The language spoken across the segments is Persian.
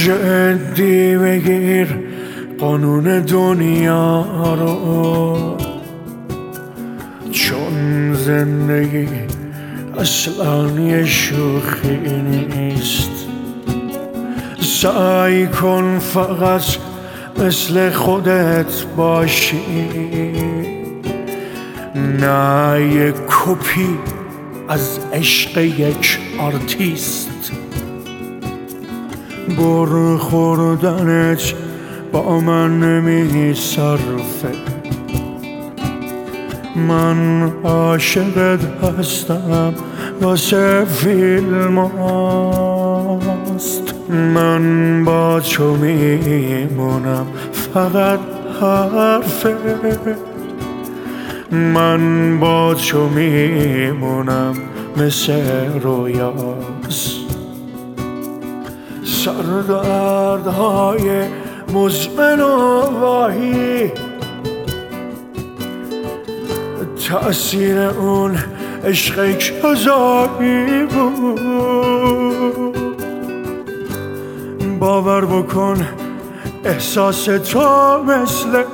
جدی بگیر قانون دنیا رو، چون زندگی اصلا یه شوخی نیست. سعی کن فقط مثل خودت باشی، نه یک کپی از عشق یک آرتیست. برخوردنت با من نمی صرفه، من عاشقت هستم واسه فیلم هاست. من با تو میمونم فقط حرفه، من با تو میمونم مثل رویاست. سردردهای مزمن و واهی، تأثیر اون عشق کذایی بود. باور بکن احساس تو مثل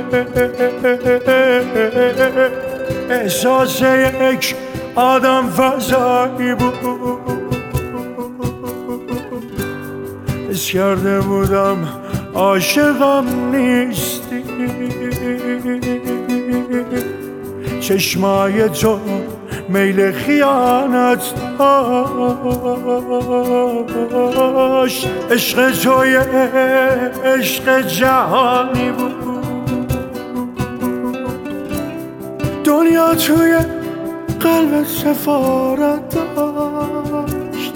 احساس یک آدم فضایی بود. حس کرده بودم عاشقم نیستی، چشمای تو میل خیانت داشت. عشق تو یه عشق جهانی بود، دنیا توی قلب سفارت داشت.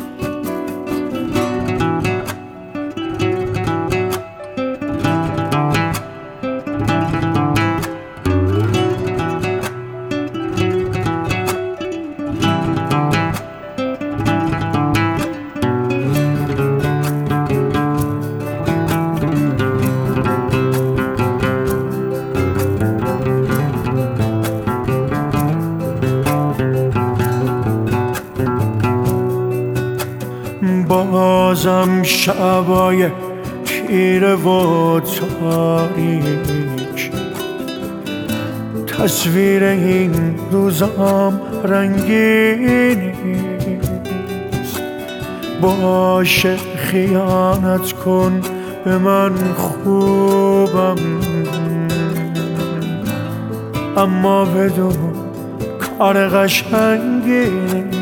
بازم شبای تیره و تاریک، تصویر این روزام رنگین نیست. باشه خیانت کن به من خوبم، اما بدون کار قشنگی نیست.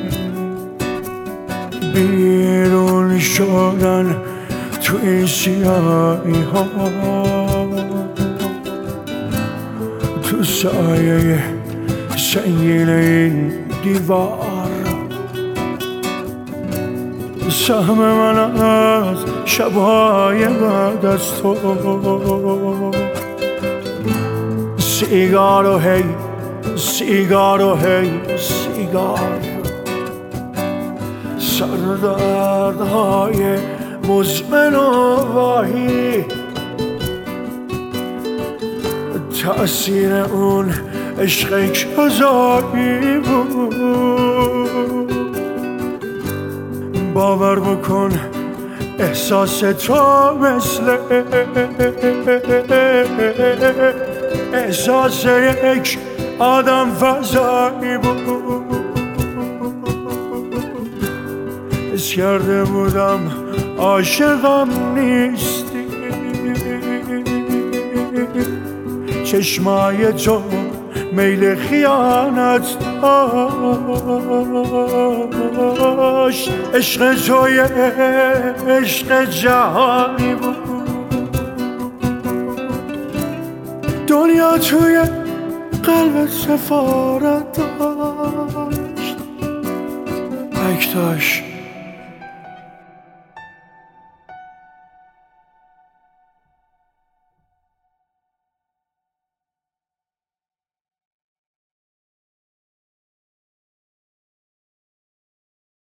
بیرون شدن تو این سیاهی ها، تو سایه سنگین این دیوار، سهم من از شبهای بعد از تو. سیگار و هی سیگار و هی سیگار، سردردهای مزمن و واهی، تأثیر اون عشق کذایی بود. باور بکن احساس تو مثل احساس یک آدم فضایی بود. حس کرده بودم عاشقم نیستی، چشمای تو میل خیانت داشت. عشق تو یه عشق جهانی بود، دنیا توی قلب سفارت داشت. اکتاش